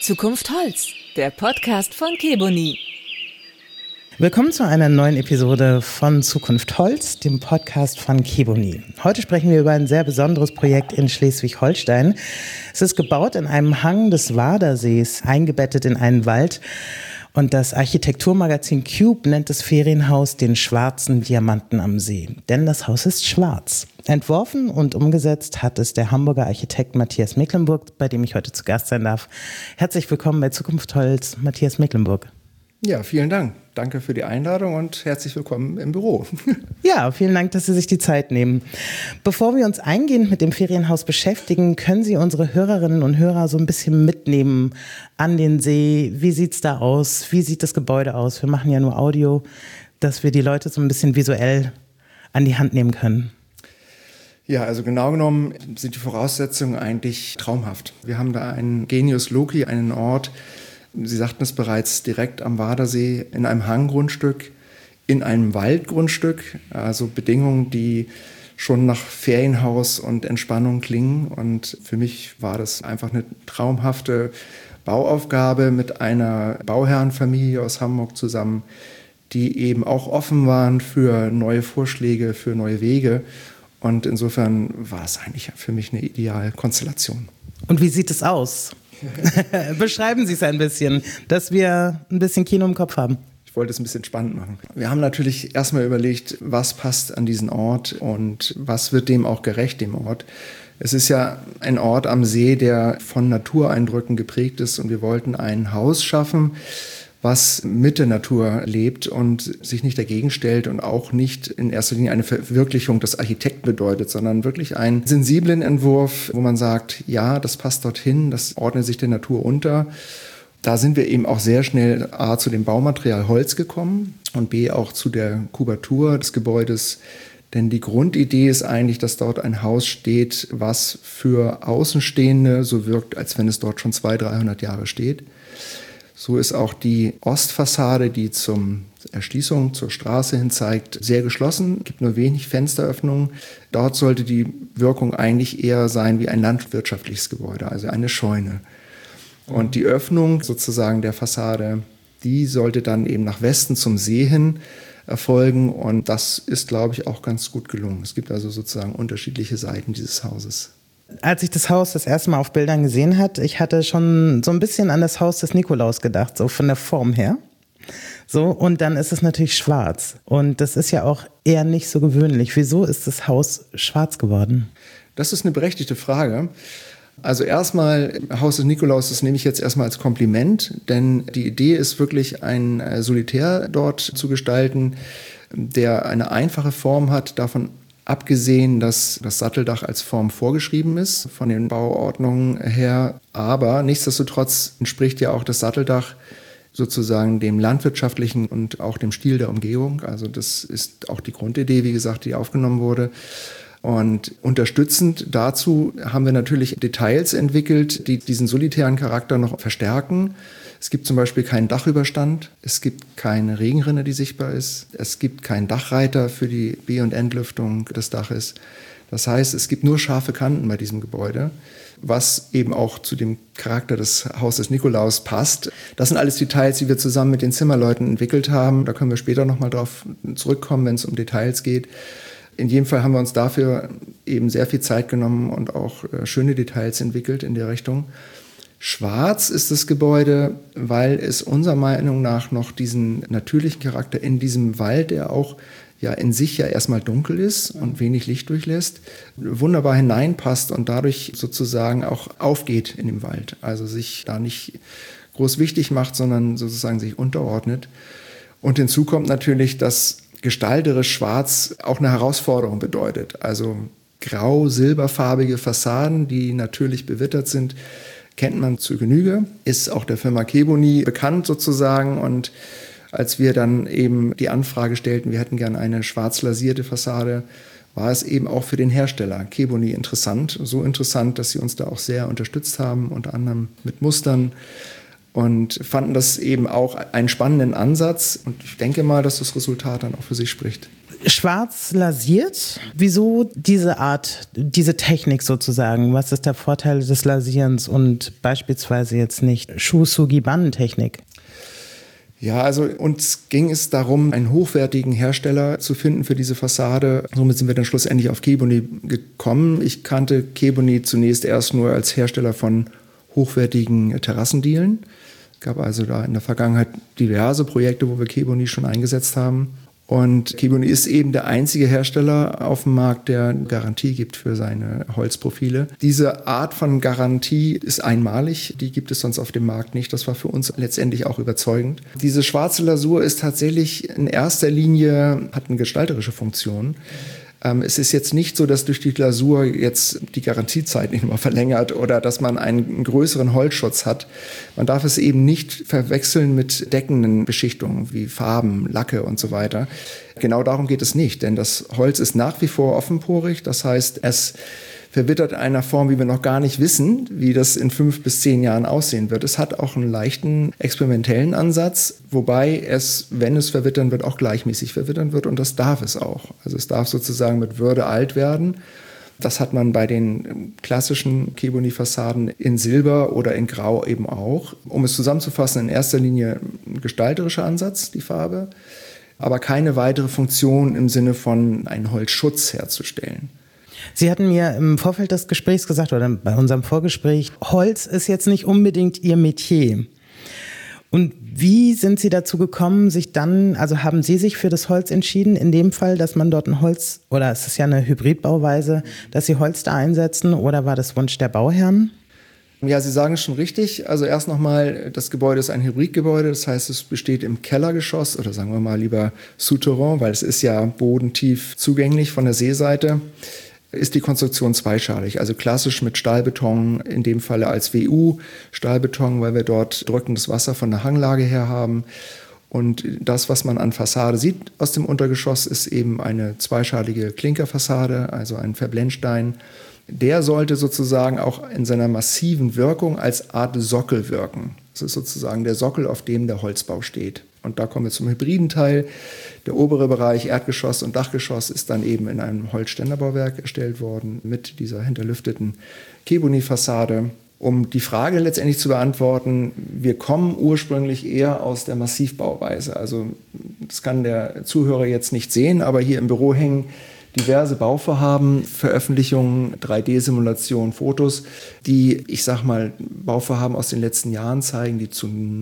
Zukunft Holz, der Podcast von Keboni. Willkommen zu einer neuen Episode von Zukunft Holz, dem Podcast von Keboni. Heute sprechen wir über ein sehr besonderes Projekt in Schleswig-Holstein. Es ist gebaut in einem Hang des Wadersees, eingebettet in einen Wald. Und das Architekturmagazin Cube nennt das Ferienhaus den schwarzen Diamanten am See. Denn das Haus ist schwarz. Entworfen und umgesetzt hat es der Hamburger Architekt Matthias Mecklenburg, bei dem ich heute zu Gast sein darf. Herzlich willkommen bei Zukunft Holz, Matthias Mecklenburg. Ja, vielen Dank. Danke für die Einladung und herzlich willkommen im Büro. Ja, vielen Dank, dass Sie sich die Zeit nehmen. Bevor wir uns eingehend mit dem Ferienhaus beschäftigen, können Sie unsere Hörerinnen und Hörer so ein bisschen mitnehmen an den See. Wie sieht's da aus? Wie sieht das Gebäude aus? Wir machen ja nur Audio, dass wir die Leute so ein bisschen visuell an die Hand nehmen können. Ja, also genau genommen sind die Voraussetzungen eigentlich traumhaft. Wir haben da einen Genius Loci, einen Ort, Sie sagten es bereits, direkt am Wadersee, in einem Hanggrundstück, in einem Waldgrundstück, also Bedingungen, die schon nach Ferienhaus und Entspannung klingen. Und für mich war das einfach eine traumhafte Bauaufgabe mit einer Bauherrenfamilie aus Hamburg zusammen, die eben auch offen waren für neue Vorschläge, für neue Wege. Und insofern war es eigentlich für mich eine ideale Konstellation. Und wie sieht es aus? Beschreiben Sie es ein bisschen, dass wir ein bisschen Kino im Kopf haben. Ich wollte es ein bisschen spannend machen. Wir haben natürlich erstmal überlegt, was passt an diesen Ort und was wird dem auch gerecht, dem Ort. Es ist ja ein Ort am See, der von Natureindrücken geprägt ist und wir wollten ein Haus schaffen, was mit der Natur lebt und sich nicht dagegen stellt und auch nicht in erster Linie eine Verwirklichung des Architekten bedeutet, sondern wirklich einen sensiblen Entwurf, wo man sagt, ja, das passt dorthin, das ordnet sich der Natur unter. Da sind wir eben auch sehr schnell A, zu dem Baumaterial Holz gekommen und B, auch zu der Kubatur des Gebäudes. Denn die Grundidee ist eigentlich, dass dort ein Haus steht, was für Außenstehende so wirkt, als wenn es dort schon 200-300 Jahre steht. So ist auch die Ostfassade, die zur Erschließung zur Straße hin zeigt, sehr geschlossen. Es gibt nur wenig Fensteröffnungen. Dort sollte die Wirkung eigentlich eher sein wie ein landwirtschaftliches Gebäude, also eine Scheune. Und die Öffnung sozusagen der Fassade, die sollte dann eben nach Westen zum See hin erfolgen. Und das ist, glaube ich, auch ganz gut gelungen. Es gibt also sozusagen unterschiedliche Seiten dieses Hauses. Als ich das Haus das erste Mal auf Bildern gesehen hatte, ich hatte schon so ein bisschen an das Haus des Nikolaus gedacht, so von der Form her. So, und dann ist es natürlich schwarz. Und das ist ja auch eher nicht so gewöhnlich. Wieso ist das Haus schwarz geworden? Das ist eine berechtigte Frage. Also erstmal, Haus des Nikolaus, das nehme ich jetzt erstmal als Kompliment, denn die Idee ist wirklich, ein Solitär dort zu gestalten, der eine einfache Form hat, davon abgesehen, dass das Satteldach als Form vorgeschrieben ist von den Bauordnungen her. Aber nichtsdestotrotz entspricht ja auch das Satteldach sozusagen dem landwirtschaftlichen und auch dem Stil der Umgebung. Also das ist auch die Grundidee, wie gesagt, die aufgenommen wurde. Und unterstützend dazu haben wir natürlich Details entwickelt, die diesen solitären Charakter noch verstärken. Es gibt zum Beispiel keinen Dachüberstand, es gibt keine Regenrinne, die sichtbar ist, es gibt keinen Dachreiter für die B- und Entlüftung des Daches. Das heißt, es gibt nur scharfe Kanten bei diesem Gebäude, was eben auch zu dem Charakter des Hauses Nikolaus passt. Das sind alles Details, die wir zusammen mit den Zimmerleuten entwickelt haben. Da können wir später nochmal drauf zurückkommen, wenn es um Details geht. In jedem Fall haben wir uns dafür eben sehr viel Zeit genommen und auch schöne Details entwickelt in der Richtung. Schwarz ist das Gebäude, weil es unserer Meinung nach noch diesen natürlichen Charakter in diesem Wald, der auch ja in sich ja erstmal dunkel ist und wenig Licht durchlässt, wunderbar hineinpasst und dadurch sozusagen auch aufgeht in dem Wald. Also sich da nicht groß wichtig macht, sondern sozusagen sich unterordnet. Und hinzu kommt natürlich, dass gestalterisch Schwarz auch eine Herausforderung bedeutet. Also grau-silberfarbige Fassaden, die natürlich bewittert sind, kennt man zu Genüge, ist auch der Firma Keboni bekannt sozusagen. Und als wir dann eben die Anfrage stellten, wir hätten gerne eine schwarz lasierte Fassade, war es eben auch für den Hersteller Keboni interessant. So interessant, dass sie uns da auch sehr unterstützt haben, unter anderem mit Mustern. Und fanden das eben auch einen spannenden Ansatz. Und ich denke mal, dass das Resultat dann auch für sich spricht. schwarz lasiert. Wieso diese Art, diese Technik sozusagen? Was ist der Vorteil des Lasierens und beispielsweise jetzt nicht Shusugi-Banden-Technik? Ja, also uns ging es darum, einen hochwertigen Hersteller zu finden für diese Fassade. Somit sind wir dann schlussendlich auf Kebony gekommen. Ich kannte Kebony zunächst erst nur als Hersteller von hochwertigen Terrassendielen. Es gab also da in der Vergangenheit diverse Projekte, wo wir Kebony schon eingesetzt haben. Und Kebony ist eben der einzige Hersteller auf dem Markt, der Garantie gibt für seine Holzprofile. Diese Art von Garantie ist einmalig, die gibt es sonst auf dem Markt nicht. Das war für uns letztendlich auch überzeugend. Diese schwarze Lasur ist tatsächlich in erster Linie, hat eine gestalterische Funktion. Es ist jetzt nicht so, dass durch die Lasur jetzt die Garantiezeit nicht mehr verlängert oder dass man einen größeren Holzschutz hat. Man darf es eben nicht verwechseln mit deckenden Beschichtungen wie Farben, Lacke und so weiter. Genau darum geht es nicht, denn das Holz ist nach wie vor offenporig. Das heißt, es verwittert in einer Form, wie wir noch gar nicht wissen, wie das in 5 bis 10 Jahren aussehen wird. Es hat auch einen leichten experimentellen Ansatz, wobei es, wenn es verwittern wird, auch gleichmäßig verwittern wird und das darf es auch. Also es darf sozusagen mit Würde alt werden. Das hat man bei den klassischen Kebony-Fassaden in Silber oder in Grau eben auch. Um es zusammenzufassen, in erster Linie ein gestalterischer Ansatz, die Farbe, aber keine weitere Funktion im Sinne von einen Holzschutz herzustellen. Sie hatten mir im Vorfeld des Gesprächs gesagt, oder bei unserem Vorgespräch, Holz ist jetzt nicht unbedingt Ihr Metier. Und wie sind Sie dazu gekommen, also haben Sie sich für das Holz entschieden, in dem Fall, dass man dort ein Holz, oder es ist ja eine Hybridbauweise, dass Sie Holz da einsetzen, oder war das Wunsch der Bauherren? Ja, Sie sagen es schon richtig. Also erst nochmal, das Gebäude ist ein Hybridgebäude, das heißt, es besteht im Kellergeschoss oder sagen wir mal lieber Souterrain, weil es ist ja bodentief zugänglich von der Seeseite. Ist die Konstruktion zweischalig, also klassisch mit Stahlbeton, in dem Falle als WU-Stahlbeton, weil wir dort drückendes Wasser von der Hanglage her haben. Und das, was man an Fassade sieht aus dem Untergeschoss, ist eben eine zweischalige Klinkerfassade, also ein Verblendstein. Der sollte sozusagen auch in seiner massiven Wirkung als Art Sockel wirken. Das ist sozusagen der Sockel, auf dem der Holzbau steht. Und da kommen wir zum hybriden Teil. Der obere Bereich, Erdgeschoss und Dachgeschoss, ist dann eben in einem Holzständerbauwerk erstellt worden mit dieser hinterlüfteten Kebony-Fassade. Um die Frage letztendlich zu beantworten, wir kommen ursprünglich eher aus der Massivbauweise. Also das kann der Zuhörer jetzt nicht sehen, aber hier im Büro hängen diverse Bauvorhaben, Veröffentlichungen, 3D-Simulationen, Fotos, die, ich sag mal, Bauvorhaben aus den letzten Jahren zeigen, die zu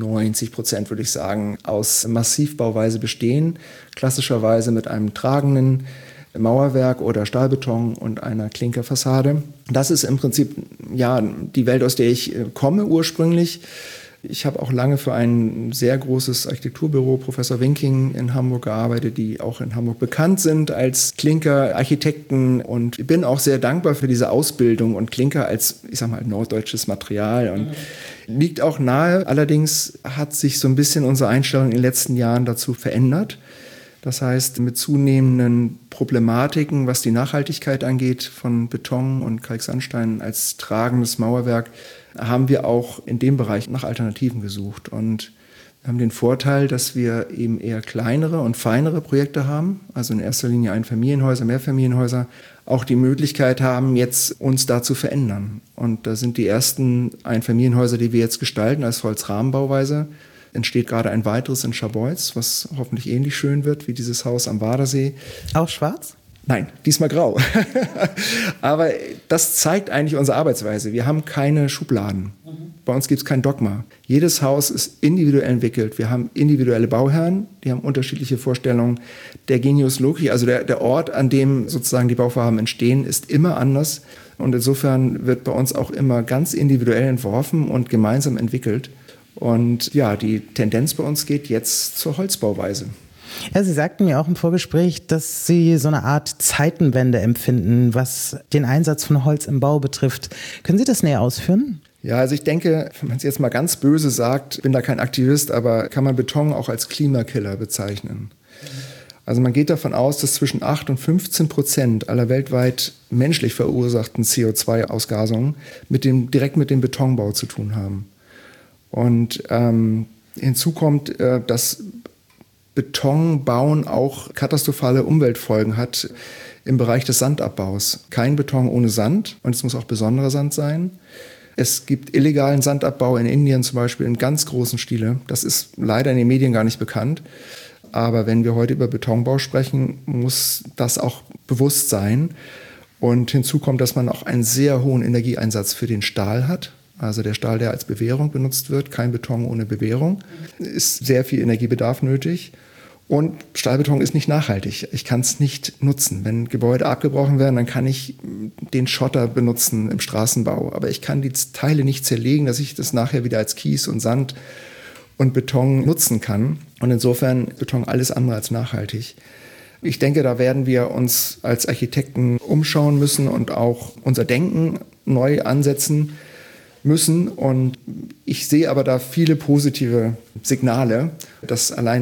90%, würde ich sagen, aus Massivbauweise bestehen. Klassischerweise mit einem tragenden Mauerwerk oder Stahlbeton und einer Klinkerfassade. Das ist im Prinzip ja die Welt, aus der ich komme ursprünglich. Ich habe auch lange für ein sehr großes Architekturbüro, Professor Winking, in Hamburg gearbeitet, die auch in Hamburg bekannt sind als Klinkerarchitekten. Und ich bin auch sehr dankbar für diese Ausbildung und Klinker als, ich sag mal, norddeutsches Material. Und liegt auch nahe. Allerdings hat sich so ein bisschen unsere Einstellung in den letzten Jahren dazu verändert. Das heißt, mit zunehmenden Problematiken, was die Nachhaltigkeit angeht, von Beton und Kalksandstein als tragendes Mauerwerk, haben wir auch in dem Bereich nach Alternativen gesucht. Und wir haben den Vorteil, dass wir eben eher kleinere und feinere Projekte haben, also in erster Linie Einfamilienhäuser, Mehrfamilienhäuser, auch die Möglichkeit haben, jetzt uns da zu verändern. Und da sind die ersten Einfamilienhäuser, die wir jetzt gestalten als Holzrahmenbauweise. Entsteht gerade ein weiteres in Scharbeutz, was hoffentlich ähnlich schön wird wie dieses Haus am Wadersee. Auch schwarz? Nein, diesmal grau. Aber das zeigt eigentlich unsere Arbeitsweise. Wir haben keine Schubladen. Bei uns gibt es kein Dogma. Jedes Haus ist individuell entwickelt. Wir haben individuelle Bauherren, die haben unterschiedliche Vorstellungen. Der Genius Loci, also der Ort, an dem sozusagen die Bauvorhaben entstehen, ist immer anders. Und insofern wird bei uns auch immer ganz individuell entworfen und gemeinsam entwickelt. Und ja, die Tendenz bei uns geht jetzt zur Holzbauweise. Ja, Sie sagten mir auch im Vorgespräch, dass Sie so eine Art Zeitenwende empfinden, was den Einsatz von Holz im Bau betrifft. Können Sie das näher ausführen? Ja, also ich denke, wenn man es jetzt mal ganz böse sagt, bin da kein Aktivist, aber kann man Beton auch als Klimakiller bezeichnen. Also man geht davon aus, dass zwischen 8 und 15% aller weltweit menschlich verursachten CO2-Ausgasungen direkt mit dem Betonbau zu tun haben. Und hinzu kommt, dass Beton bauen auch katastrophale Umweltfolgen hat im Bereich des Sandabbaus. Kein Beton ohne Sand und es muss auch besonderer Sand sein. Es gibt illegalen Sandabbau in Indien zum Beispiel in ganz großen Stile. Das ist leider in den Medien gar nicht bekannt. Aber wenn wir heute über Betonbau sprechen, muss das auch bewusst sein. Und hinzu kommt, dass man auch einen sehr hohen Energieeinsatz für den Stahl hat. Also der Stahl, der als Bewehrung benutzt wird, kein Beton ohne Bewehrung, ist sehr viel Energiebedarf nötig. Und Stahlbeton ist nicht nachhaltig. Ich kann es nicht nutzen. Wenn Gebäude abgebrochen werden, dann kann ich den Schotter benutzen im Straßenbau. Aber ich kann die Teile nicht zerlegen, dass ich das nachher wieder als Kies und Sand und Beton nutzen kann. Und insofern Beton alles andere als nachhaltig. Ich denke, da werden wir uns als Architekten umschauen müssen und auch unser Denken neu ansetzen müssen. Und ich sehe aber da viele positive Signale, dass allein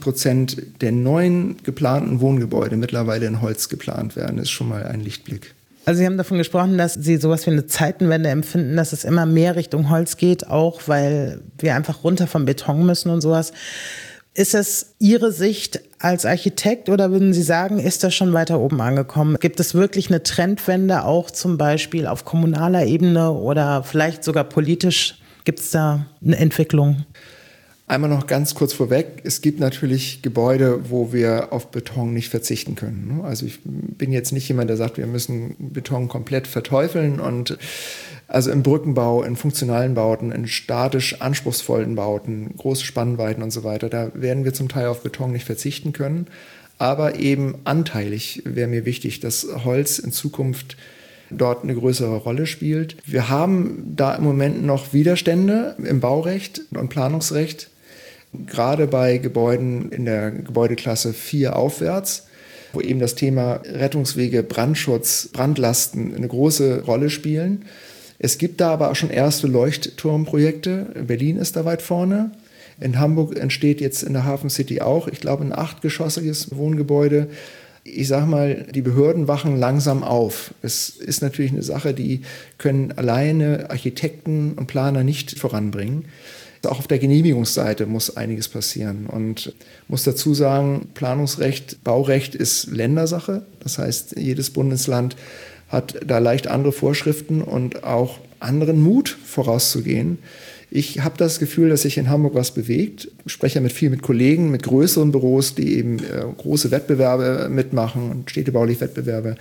20% der neuen geplanten Wohngebäude mittlerweile in Holz geplant werden, ist schon mal ein Lichtblick. Also Sie haben davon gesprochen, dass Sie sowas wie eine Zeitenwende empfinden, dass es immer mehr Richtung Holz geht, auch weil wir einfach runter vom Beton müssen und sowas. Ist das Ihre Sicht als Architekt oder würden Sie sagen, ist das schon weiter oben angekommen? Gibt es wirklich eine Trendwende auch zum Beispiel auf kommunaler Ebene oder vielleicht sogar politisch? Gibt es da eine Entwicklung? Einmal noch ganz kurz vorweg, es gibt natürlich Gebäude, wo wir auf Beton nicht verzichten können. Also ich bin jetzt nicht jemand, der sagt, wir müssen Beton komplett verteufeln und also im Brückenbau, in funktionalen Bauten, in statisch anspruchsvollen Bauten, große Spannweiten und so weiter, da werden wir zum Teil auf Beton nicht verzichten können. Aber eben anteilig wäre mir wichtig, dass Holz in Zukunft dort eine größere Rolle spielt. Wir haben da im Moment noch Widerstände im Baurecht und Planungsrecht, gerade bei Gebäuden in der Gebäudeklasse 4 aufwärts, wo eben das Thema Rettungswege, Brandschutz, Brandlasten eine große Rolle spielen. Es gibt da aber auch schon erste Leuchtturmprojekte. Berlin ist da weit vorne. In Hamburg entsteht jetzt in der Hafen City auch, ich glaube, ein 8-geschossiges Wohngebäude. Ich sage mal, die Behörden wachen langsam auf. Es ist natürlich eine Sache, die können alleine Architekten und Planer nicht voranbringen. Auch auf der Genehmigungsseite muss einiges passieren. Und muss dazu sagen, Planungsrecht, Baurecht ist Ländersache. Das heißt, jedes Bundesland hat da leicht andere Vorschriften und auch anderen Mut vorauszugehen. Ich habe das Gefühl, dass sich in Hamburg was bewegt. Ich spreche mit Kollegen, mit größeren Büros, die eben große Wettbewerbe mitmachen und städtebauliche Wettbewerbe,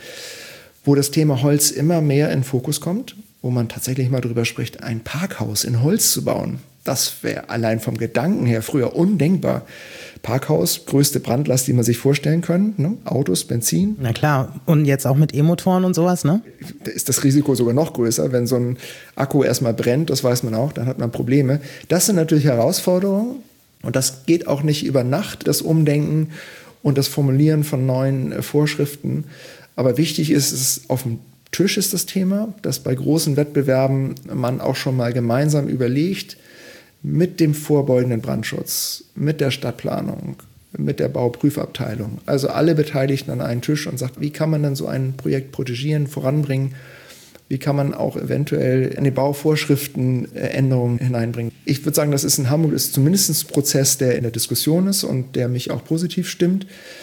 wo das Thema Holz immer mehr in den Fokus kommt, wo man tatsächlich mal darüber spricht, ein Parkhaus in Holz zu bauen. Das wäre allein vom Gedanken her früher undenkbar. Parkhaus, größte Brandlast, die man sich vorstellen kann. Ne? Autos, Benzin. Na klar, und jetzt auch mit E-Motoren und sowas, ne? Da ist das Risiko sogar noch größer. Wenn so ein Akku erstmal brennt, das weiß man auch, dann hat man Probleme. Das sind natürlich Herausforderungen und das geht auch nicht über Nacht, das Umdenken und das Formulieren von neuen Vorschriften. Aber wichtig ist, es auf dem Tisch ist das Thema, dass bei großen Wettbewerben man auch schon mal gemeinsam überlegt, mit dem vorbeugenden Brandschutz, mit der Stadtplanung, mit der Bauprüfabteilung, also alle Beteiligten an einen Tisch und sagt, wie kann man denn so ein Projekt protegieren, voranbringen, wie kann man auch eventuell in die Bauvorschriften Änderungen hineinbringen. Ich würde sagen, das ist in Hamburg zumindest ein Prozess, der in der Diskussion ist und der mich auch positiv stimmt.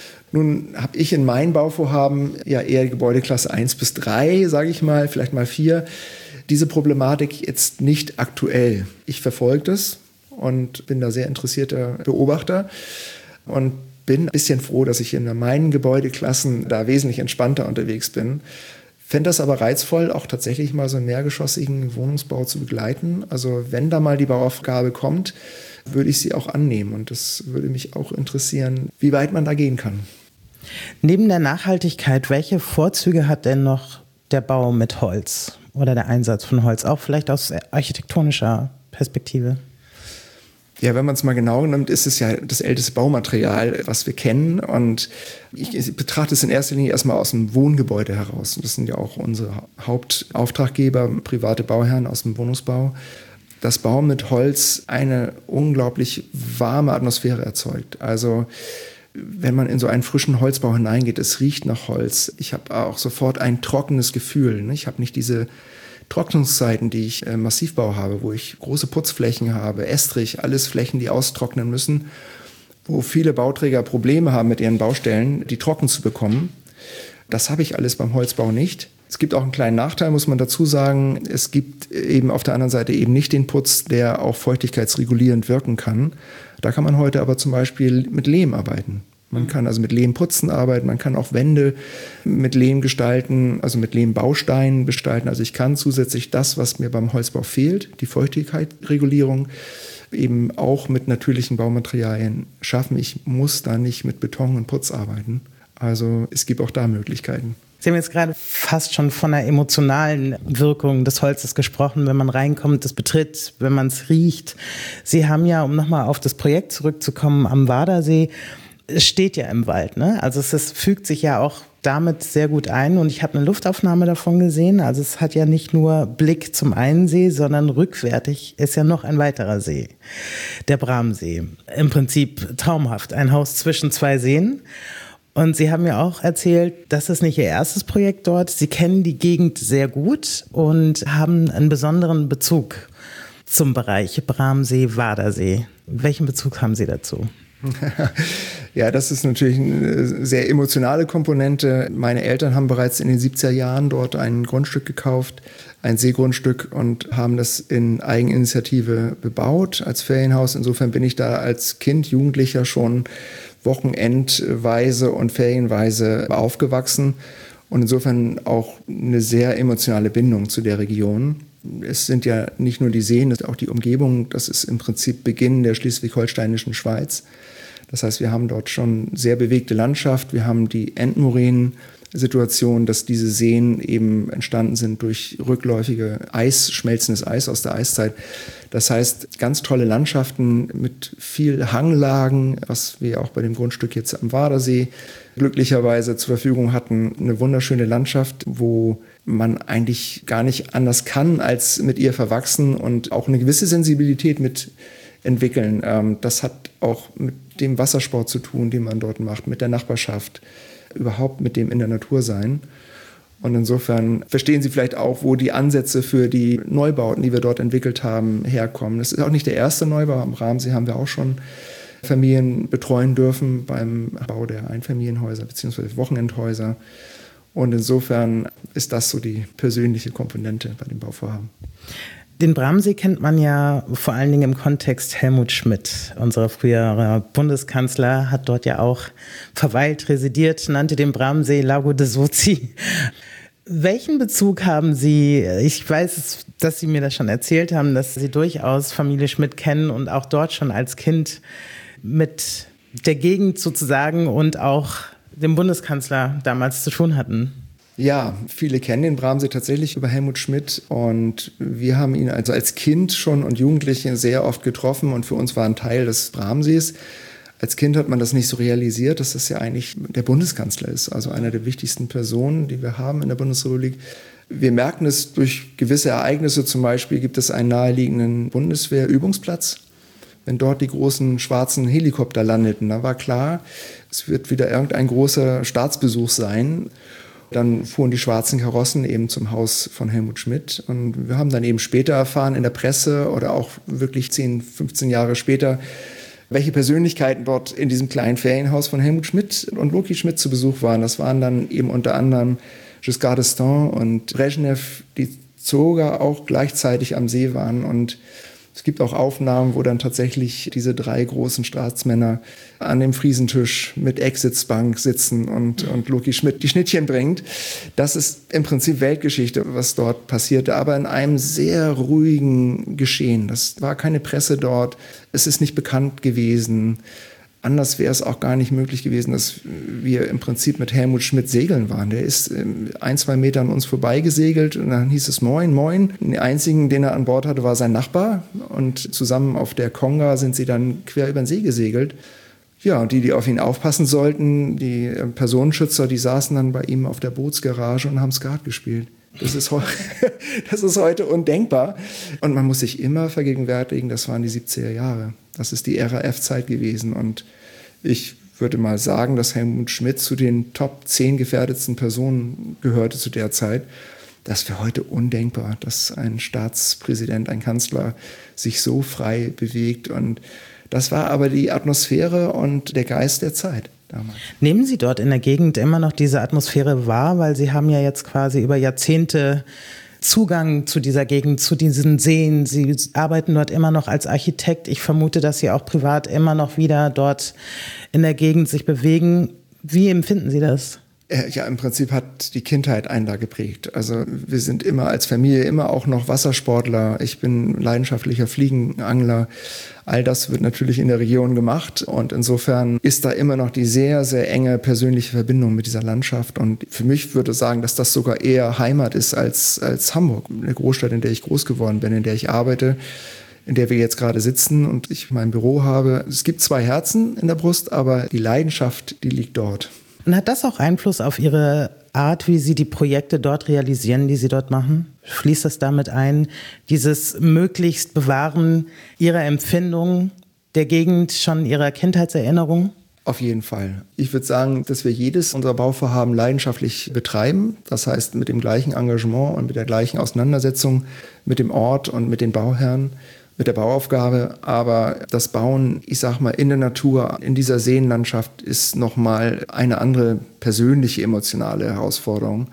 Nun habe ich in meinen Bauvorhaben ja eher die Gebäudeklasse 1 bis 3, sage ich mal, vielleicht mal 4, diese Problematik jetzt nicht aktuell. Ich verfolge das und bin da sehr interessierter Beobachter und bin ein bisschen froh, dass ich in meinen Gebäudeklassen da wesentlich entspannter unterwegs bin. Fände das aber reizvoll, auch tatsächlich mal so einen mehrgeschossigen Wohnungsbau zu begleiten. Also wenn da mal die Bauaufgabe kommt, würde ich sie auch annehmen. Und das würde mich auch interessieren, wie weit man da gehen kann. Neben der Nachhaltigkeit, welche Vorzüge hat denn noch der Bau mit Holz oder der Einsatz von Holz, auch vielleicht aus architektonischer Perspektive? Ja, wenn man es mal genau nimmt, ist es ja das älteste Baumaterial, was wir kennen. Und ich betrachte es in erster Linie erstmal aus dem Wohngebäude heraus. Und das sind ja auch unsere Hauptauftraggeber, private Bauherren aus dem Wohnungsbau. Das Bauen mit Holz eine unglaublich warme Atmosphäre erzeugt. Also wenn man in so einen frischen Holzbau hineingeht, es riecht nach Holz. Ich habe auch sofort ein trockenes Gefühl. Ich habe nicht diese Trocknungszeiten, die ich im Massivbau habe, wo ich große Putzflächen habe, Estrich, alles Flächen, die austrocknen müssen. wo viele Bauträger Probleme haben mit ihren Baustellen, die trocken zu bekommen. Das habe ich alles beim Holzbau nicht. Es gibt auch einen kleinen Nachteil, muss man dazu sagen. Es gibt eben auf der anderen Seite eben nicht den Putz, der auch feuchtigkeitsregulierend wirken kann. Da kann man heute aber zum Beispiel mit Lehm arbeiten. Man kann also mit Lehmputzen arbeiten, man kann auch Wände mit Lehm gestalten, also mit Lehmbausteinen gestalten. Also ich kann zusätzlich das, was mir beim Holzbau fehlt, die Feuchtigkeitsregulierung, eben auch mit natürlichen Baumaterialien schaffen. Ich muss da nicht mit Beton und Putz arbeiten. Also es gibt auch da Möglichkeiten. Sie haben jetzt gerade fast schon von der emotionalen Wirkung des Holzes gesprochen, wenn man reinkommt, es betritt, wenn man es riecht. Sie haben ja, um nochmal auf das Projekt zurückzukommen, am Wadersee, es steht ja im Wald, ne? Also es fügt sich ja auch damit sehr gut ein und ich habe eine Luftaufnahme davon gesehen. Also es hat ja nicht nur Blick zum einen See, sondern rückwärtig ist ja noch ein weiterer See, der Bramsee. Im Prinzip traumhaft, ein Haus zwischen zwei Seen. Und Sie haben mir auch erzählt, das ist nicht Ihr erstes Projekt dort. Sie kennen die Gegend sehr gut und haben einen besonderen Bezug zum Bereich Bramsee, Wadersee. Welchen Bezug haben Sie dazu? Ja, das ist natürlich eine sehr emotionale Komponente. Meine Eltern haben bereits in den 70er Jahren dort ein Grundstück gekauft, ein Seegrundstück, und haben das in Eigeninitiative bebaut als Ferienhaus. Insofern bin ich da als Kind, Jugendlicher schon wochenendweise und ferienweise aufgewachsen und insofern auch eine sehr emotionale Bindung zu der Region. Es sind ja nicht nur die Seen, es ist auch die Umgebung. Das ist im Prinzip Beginn der schleswig-holsteinischen Schweiz. Das heißt, wir haben dort schon sehr bewegte Landschaft. Wir haben die Endmoränen-Situation, dass diese Seen eben entstanden sind durch rückläufige schmelzendes Eis aus der Eiszeit. Das heißt, ganz tolle Landschaften mit viel Hanglagen, was wir auch bei dem Grundstück jetzt am Wadersee glücklicherweise zur Verfügung hatten. Eine wunderschöne Landschaft, wo man eigentlich gar nicht anders kann, als mit ihr verwachsen und auch eine gewisse Sensibilität mit entwickeln. Das hat auch mit dem Wassersport zu tun, den man dort macht, mit der Nachbarschaft, überhaupt mit dem in der Natur sein. Und insofern verstehen Sie vielleicht auch, wo die Ansätze für die Neubauten, die wir dort entwickelt haben, herkommen. Das ist auch nicht der erste Neubau. Am Bramsee haben wir auch schon Familien betreuen dürfen beim Bau der Einfamilienhäuser bzw. Wochenendhäuser. Und insofern ist das so die persönliche Komponente bei dem Bauvorhaben. Den Bramsee kennt man ja vor allen Dingen im Kontext Helmut Schmidt. Unser früherer Bundeskanzler hat dort ja auch verweilt, residiert, nannte den Bramsee Lago de Sozi. Welchen Bezug haben Sie? Ich weiß, dass Sie mir das schon erzählt haben, dass Sie durchaus Familie Schmidt kennen und auch dort schon als Kind mit der Gegend sozusagen und auch dem Bundeskanzler damals zu tun hatten. Ja, viele kennen den Bramsee tatsächlich über Helmut Schmidt und wir haben ihn also als Kind schon und Jugendliche sehr oft getroffen und für uns war ein Teil des Bramsees. Als Kind hat man das nicht so realisiert, dass das ja eigentlich der Bundeskanzler ist, also einer der wichtigsten Personen, die wir haben in der Bundesrepublik. Wir merken es durch gewisse Ereignisse, zum Beispiel gibt es einen naheliegenden Bundeswehrübungsplatz. Wenn dort die großen schwarzen Helikopter landeten, dann war klar, es wird wieder irgendein großer Staatsbesuch sein. Dann fuhren die schwarzen Karossen eben zum Haus von Helmut Schmidt. Und wir haben dann eben später erfahren in der Presse oder auch wirklich 10, 15 Jahre später, welche Persönlichkeiten dort in diesem kleinen Ferienhaus von Helmut Schmidt und Loki Schmidt zu Besuch waren. Das waren dann eben unter anderem Giscard d'Estaing und Brezhnev, die sogar auch gleichzeitig am See waren. Und es gibt auch Aufnahmen, wo dann tatsächlich diese drei großen Staatsmänner an dem Friesentisch mit Exitsbank sitzen und Loki Schmidt die Schnittchen bringt. Das ist im Prinzip Weltgeschichte, was dort passierte, aber in einem sehr ruhigen Geschehen. Das war keine Presse dort, es ist nicht bekannt gewesen. Anders wäre es auch gar nicht möglich gewesen, dass wir im Prinzip mit Helmut Schmidt segeln waren. Der ist 1-2 Meter an uns vorbei gesegelt und dann hieß es Moin, Moin. Den einzigen, den er an Bord hatte, war sein Nachbar und zusammen auf der Konga sind sie dann quer über den See gesegelt. Ja, und die auf ihn aufpassen sollten, die Personenschützer, die saßen dann bei ihm auf der Bootsgarage und haben Skat gespielt. Das ist heute undenkbar. Und man muss sich immer vergegenwärtigen, das waren die 70er Jahre. Das ist die RAF-Zeit gewesen. Und ich würde mal sagen, dass Helmut Schmidt zu den Top 10 gefährdetsten Personen gehörte zu der Zeit. Das wäre heute undenkbar, dass ein Staatspräsident, ein Kanzler sich so frei bewegt. Und Das war aber die Atmosphäre und der Geist der Zeit damals. Nehmen Sie dort in der Gegend immer noch diese Atmosphäre wahr? Weil Sie haben ja jetzt quasi über Jahrzehnte Zugang zu dieser Gegend, zu diesen Seen. Sie arbeiten dort immer noch als Architekt. Ich vermute, dass Sie auch privat immer noch wieder dort in der Gegend sich bewegen. Wie empfinden Sie das? Ja, im Prinzip hat die Kindheit einen da geprägt. Also wir sind immer als Familie immer auch noch Wassersportler. Ich bin leidenschaftlicher Fliegenangler. All das wird natürlich in der Region gemacht und insofern ist da immer noch die sehr, sehr enge persönliche Verbindung mit dieser Landschaft und für mich würde ich sagen, dass das sogar eher Heimat ist als Hamburg, eine Großstadt, in der ich groß geworden bin, in der ich arbeite, in der wir jetzt gerade sitzen und ich mein Büro habe. Es gibt 2 Herzen in der Brust, aber die Leidenschaft, die liegt dort. Und hat das auch Einfluss auf Ihre Art, wie Sie die Projekte dort realisieren, die Sie dort machen? Fließt das damit ein, dieses möglichst Bewahren Ihrer Empfindungen der Gegend, schon Ihrer Kindheitserinnerungen? Auf jeden Fall. Ich würde sagen, dass wir jedes unserer Bauvorhaben leidenschaftlich betreiben. Das heißt, mit dem gleichen Engagement und mit der gleichen Auseinandersetzung mit dem Ort und mit den Bauherren, mit der Bauaufgabe, aber das Bauen, ich sag mal, in der Natur, in dieser Seenlandschaft ist nochmal eine andere persönliche, emotionale Herausforderung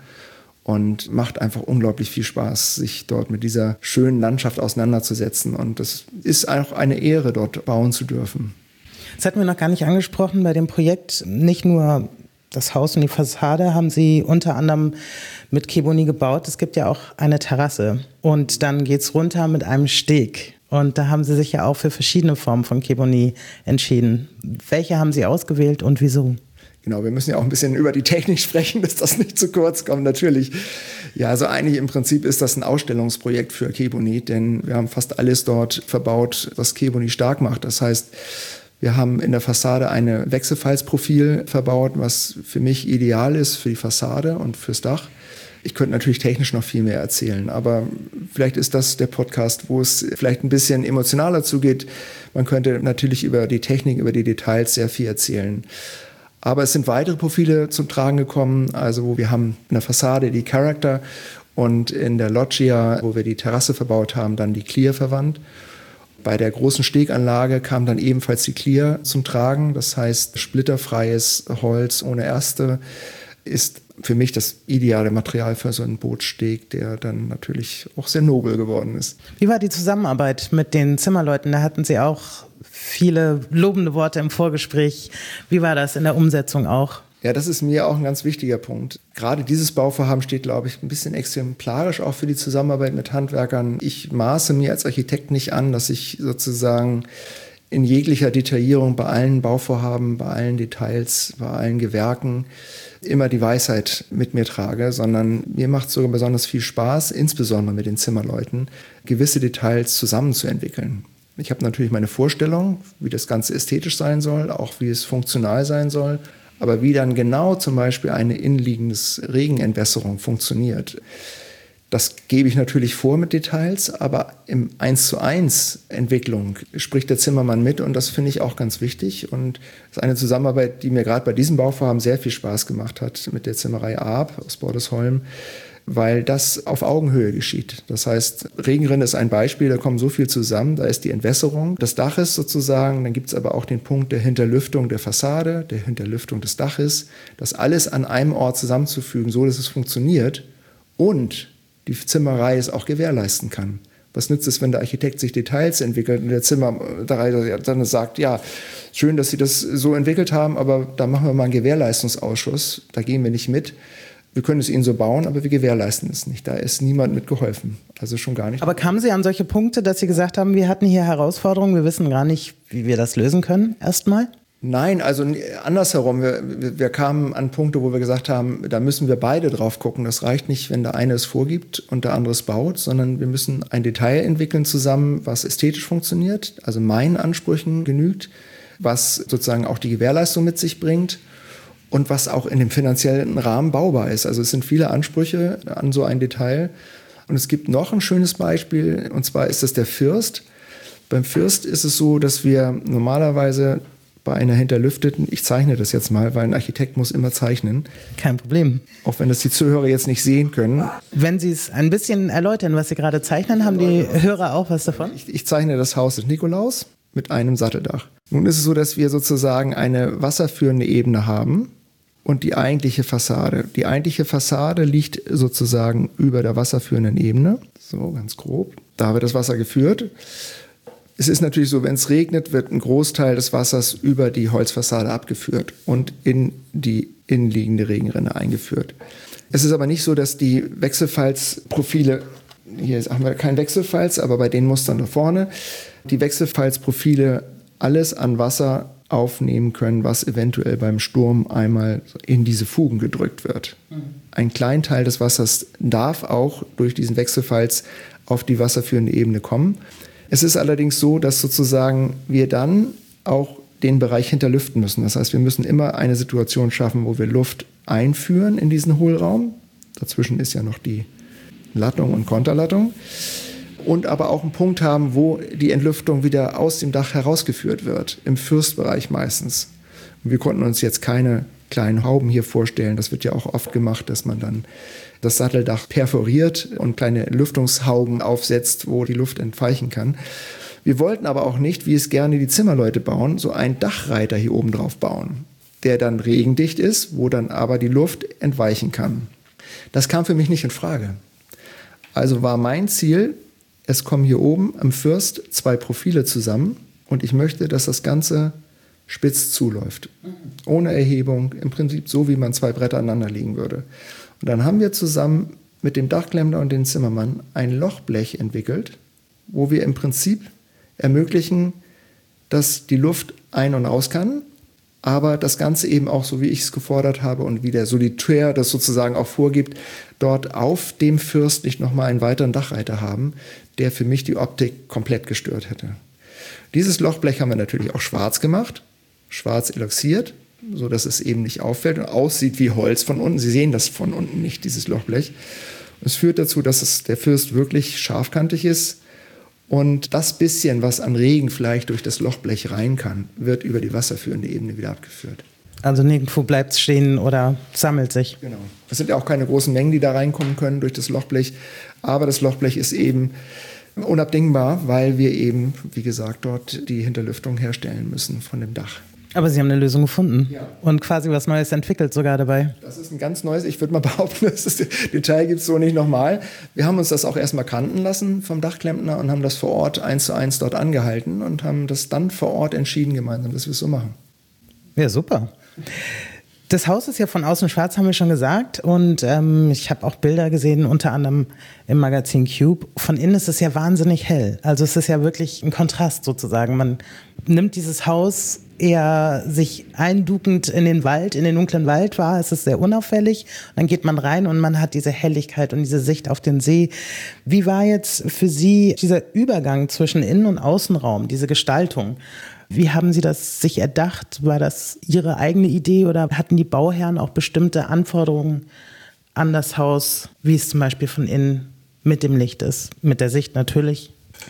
und macht einfach unglaublich viel Spaß, sich dort mit dieser schönen Landschaft auseinanderzusetzen und das ist auch eine Ehre, dort bauen zu dürfen. Das hatten wir noch gar nicht angesprochen bei dem Projekt, nicht nur das Haus und die Fassade haben Sie unter anderem mit Keboni gebaut, es gibt ja auch eine Terrasse und dann geht's runter mit einem Steg. Und da haben Sie sich ja auch für verschiedene Formen von Keboni entschieden. Welche haben Sie ausgewählt und wieso? Genau, wir müssen ja auch ein bisschen über die Technik sprechen, dass das nicht zu kurz kommt, natürlich. Ja, also eigentlich im Prinzip ist das ein Ausstellungsprojekt für Keboni, denn wir haben fast alles dort verbaut, was Keboni stark macht. Das heißt, wir haben in der Fassade ein Wechselfallsprofil verbaut, was für mich ideal ist für die Fassade und fürs Dach. Ich könnte natürlich technisch noch viel mehr erzählen, aber vielleicht ist das der Podcast, wo es vielleicht ein bisschen emotionaler zugeht. Man könnte natürlich über die Technik, über die Details sehr viel erzählen. Aber es sind weitere Profile zum Tragen gekommen. Also wir haben in der Fassade die Character und in der Loggia, wo wir die Terrasse verbaut haben, dann die Clear verwandt. Bei der großen Steganlage kam dann ebenfalls die Clear zum Tragen. Das heißt, splitterfreies Holz ohne Erste ist für mich das ideale Material für so einen Bootssteg, der dann natürlich auch sehr nobel geworden ist. Wie war die Zusammenarbeit mit den Zimmerleuten? Da hatten Sie auch viele lobende Worte im Vorgespräch. Wie war das in der Umsetzung auch? Ja, das ist mir auch ein ganz wichtiger Punkt. Gerade dieses Bauvorhaben steht, glaube ich, ein bisschen exemplarisch auch für die Zusammenarbeit mit Handwerkern. Ich maße mir als Architekt nicht an, dass ich sozusagen in jeglicher Detaillierung bei allen Bauvorhaben, bei allen Details, bei allen Gewerken immer die Weisheit mit mir trage, sondern mir macht es sogar besonders viel Spaß, insbesondere mit den Zimmerleuten, gewisse Details zusammenzuentwickeln. Ich habe natürlich meine Vorstellung, wie das Ganze ästhetisch sein soll, auch wie es funktional sein soll, aber wie dann genau zum Beispiel eine innenliegende Regenentwässerung funktioniert. Das gebe ich natürlich vor mit Details, aber im 1:1 Entwicklung spricht der Zimmermann mit und das finde ich auch ganz wichtig. Und das ist eine Zusammenarbeit, die mir gerade bei diesem Bauvorhaben sehr viel Spaß gemacht hat mit der Zimmerei Arp aus Bordesholm, weil das auf Augenhöhe geschieht. Das heißt, Regenrinne ist ein Beispiel, da kommt so viel zusammen, da ist die Entwässerung des Daches sozusagen, dann gibt es aber auch den Punkt der Hinterlüftung der Fassade, der Hinterlüftung des Daches, das alles an einem Ort zusammenzufügen, so dass es funktioniert und die Zimmerei es auch gewährleisten kann. Was nützt es, wenn der Architekt sich Details entwickelt und der Zimmerei dann sagt, ja, schön, dass Sie das so entwickelt haben, aber da machen wir mal einen Gewährleistungsausschuss, da gehen wir nicht mit. Wir können es Ihnen so bauen, aber wir gewährleisten es nicht. Da ist niemand mit geholfen, also schon gar nicht. Aber kamen Sie an solche Punkte, dass Sie gesagt haben, wir hatten hier Herausforderungen, wir wissen gar nicht, wie wir das lösen können, erstmal? Nein, also andersherum. Wir kamen an Punkte, wo wir gesagt haben, da müssen wir beide drauf gucken. Das reicht nicht, wenn der eine es vorgibt und der andere es baut, sondern wir müssen ein Detail entwickeln zusammen, was ästhetisch funktioniert, also meinen Ansprüchen genügt, was sozusagen auch die Gewährleistung mit sich bringt und was auch in dem finanziellen Rahmen baubar ist. Also es sind viele Ansprüche an so ein Detail. Und es gibt noch ein schönes Beispiel, und zwar ist das der First. Beim First ist es so, dass wir normalerweise bei einer hinterlüfteten, ich zeichne das jetzt mal, weil ein Architekt muss immer zeichnen. Kein Problem. Auch wenn das die Zuhörer jetzt nicht sehen können. Wenn Sie es ein bisschen erläutern, was Sie gerade zeichnen, haben die Hörer auch was davon? Ich zeichne das Haus des Nikolaus. mit einem Satteldach. Nun ist es so, dass wir sozusagen eine wasserführende Ebene haben und die eigentliche Fassade. Die eigentliche Fassade liegt sozusagen über der wasserführenden Ebene, so ganz grob. Da wird das Wasser geführt. Es ist natürlich so, wenn es regnet, wird ein Großteil des Wassers über die Holzfassade abgeführt und in die innenliegende Regenrinne eingeführt. Es ist aber nicht so, dass die Wechselfallsprofile, hier haben wir keinen Wechselfalls, aber bei den Mustern da vorne, die Wechselfallsprofile alles an Wasser aufnehmen können, was eventuell beim Sturm einmal in diese Fugen gedrückt wird. Ein kleiner Teil des Wassers darf auch durch diesen Wechselfalls auf die wasserführende Ebene kommen. Es ist allerdings so, dass sozusagen wir dann auch den Bereich hinterlüften müssen. Das heißt, wir müssen immer eine Situation schaffen, wo wir Luft einführen in diesen Hohlraum. Dazwischen ist ja noch die Lattung und Konterlattung. Und aber auch einen Punkt haben, wo die Entlüftung wieder aus dem Dach herausgeführt wird, im Fürstbereich meistens. Und wir konnten uns jetzt keine kleinen Hauben hier vorstellen. Das wird ja auch oft gemacht, dass man dann das Satteldach perforiert und kleine Lüftungshauben aufsetzt, wo die Luft entweichen kann. Wir wollten aber auch nicht, wie es gerne die Zimmerleute bauen, so einen Dachreiter hier oben drauf bauen, der dann regendicht ist, wo dann aber die Luft entweichen kann. Das kam für mich nicht in Frage. Also war mein Ziel, es kommen hier oben am First 2 Profile zusammen und ich möchte, dass das Ganze spitz zuläuft. Ohne Erhebung, im Prinzip so, wie man 2 Bretter aneinander legen würde. Und dann haben wir zusammen mit dem Dachklempner und dem Zimmermann ein Lochblech entwickelt, wo wir im Prinzip ermöglichen, dass die Luft ein- und aus kann, aber das Ganze eben auch so, wie ich es gefordert habe und wie der Solitär das sozusagen auch vorgibt, dort auf dem First nicht nochmal einen weiteren Dachreiter haben, der für mich die Optik komplett gestört hätte. Dieses Lochblech haben wir natürlich auch schwarz gemacht, schwarz eloxiert, sodass es eben nicht auffällt und aussieht wie Holz von unten. Sie sehen das von unten nicht, dieses Lochblech. Es führt dazu, dass der First wirklich scharfkantig ist. Und das bisschen, was an Regen vielleicht durch das Lochblech rein kann, wird über die wasserführende Ebene wieder abgeführt. Also nirgendwo bleibt es stehen oder sammelt sich. Genau. Es sind ja auch keine großen Mengen, die da reinkommen können durch das Lochblech. Aber das Lochblech ist eben unabdingbar, weil wir eben, wie gesagt, dort die Hinterlüftung herstellen müssen von dem Dach. Aber Sie haben eine Lösung gefunden Ja. Und quasi was Neues entwickelt sogar dabei. Das ist ein ganz neues, ich würde mal behaupten, das Detail gibt es so nicht nochmal. Wir haben uns das auch erstmal kannten lassen vom Dachklempner und haben das vor Ort 1:1 dort angehalten und haben das dann vor Ort entschieden gemeinsam, dass wir es so machen. Ja, super. Das Haus ist ja von außen schwarz, haben wir schon gesagt. Und ich habe auch Bilder gesehen, unter anderem im Magazin Cube. Von innen ist es ja wahnsinnig hell. Also es ist ja wirklich ein Kontrast sozusagen. Man nimmt dieses Haus eher sich einduckend in den Wald, in den dunklen Wald wahr. Es ist sehr unauffällig. Und dann geht man rein und man hat diese Helligkeit und diese Sicht auf den See. Wie war jetzt für Sie dieser Übergang zwischen Innen- und Außenraum, diese Gestaltung? Wie haben Sie das sich erdacht? War das Ihre eigene Idee oder hatten die Bauherren auch bestimmte Anforderungen an das Haus, wie es zum Beispiel von innen mit dem Licht ist, mit der Sicht natürlich?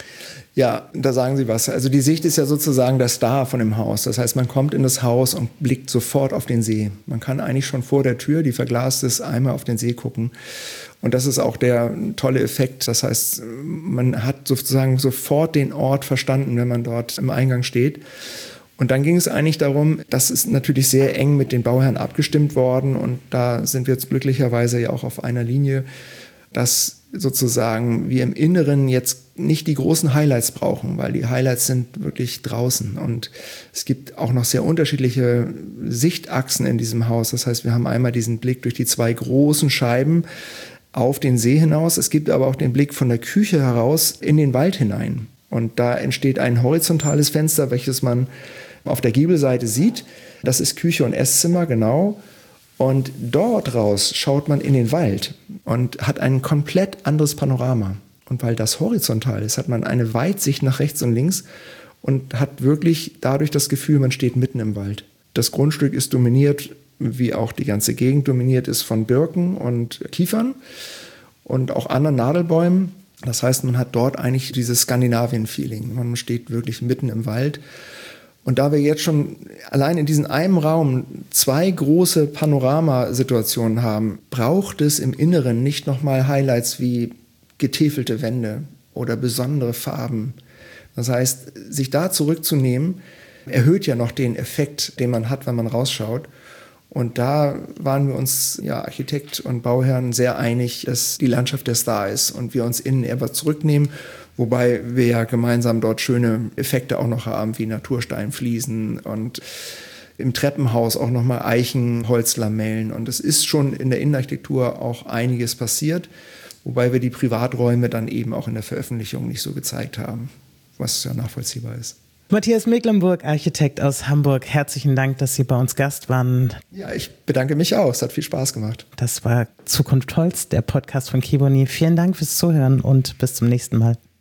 Ja, da sagen Sie was. Also die Sicht ist ja sozusagen der Star von dem Haus. Das heißt, man kommt in das Haus und blickt sofort auf den See. Man kann eigentlich schon vor der Tür, die verglast ist, einmal auf den See gucken. Und das ist auch der tolle Effekt. Das heißt, man hat sozusagen sofort den Ort verstanden, wenn man dort im Eingang steht. Und dann ging es eigentlich darum, das ist natürlich sehr eng mit den Bauherren abgestimmt worden. Und da sind wir jetzt glücklicherweise ja auch auf einer Linie, dass sozusagen wir im Inneren jetzt nicht die großen Highlights brauchen, weil die Highlights sind wirklich draußen. Und es gibt auch noch sehr unterschiedliche Sichtachsen in diesem Haus. Das heißt, wir haben einmal diesen Blick durch die 2 großen Scheiben auf den See hinaus. Es gibt aber auch den Blick von der Küche heraus in den Wald hinein. Und da entsteht ein horizontales Fenster, welches man auf der Giebelseite sieht. Das ist Küche und Esszimmer, genau. Und dort raus schaut man in den Wald und hat ein komplett anderes Panorama. Und weil das horizontal ist, hat man eine Weitsicht nach rechts und links und hat wirklich dadurch das Gefühl, man steht mitten im Wald. Das Grundstück ist dominiert, wie auch die ganze Gegend dominiert ist, von Birken und Kiefern und auch anderen Nadelbäumen. Das heißt, man hat dort eigentlich dieses Skandinavien-Feeling. Man steht wirklich mitten im Wald. Und da wir jetzt schon allein in diesem einen Raum 2 große Panoramasituationen haben, braucht es im Inneren nicht nochmal Highlights wie getäfelte Wände oder besondere Farben, Das heißt, sich da zurückzunehmen, erhöht ja noch den Effekt, den man hat, wenn man rausschaut. Und da waren wir uns, Architekt und Bauherren, sehr einig, dass die Landschaft der Star ist und wir uns innen etwas zurücknehmen, wobei wir ja gemeinsam dort schöne Effekte auch noch haben, wie Natursteinfliesen und im Treppenhaus auch nochmal Eichenholzlamellen. Und es ist schon in der Innenarchitektur auch einiges passiert, wobei wir die Privaträume dann eben auch in der Veröffentlichung nicht so gezeigt haben, was ja nachvollziehbar ist. Matthias Mecklenburg, Architekt aus Hamburg, herzlichen Dank, dass Sie bei uns Gast waren. Ja, ich bedanke mich auch. Es hat viel Spaß gemacht. Das war Zukunft Holz, der Podcast von Keboni. Vielen Dank fürs Zuhören und bis zum nächsten Mal.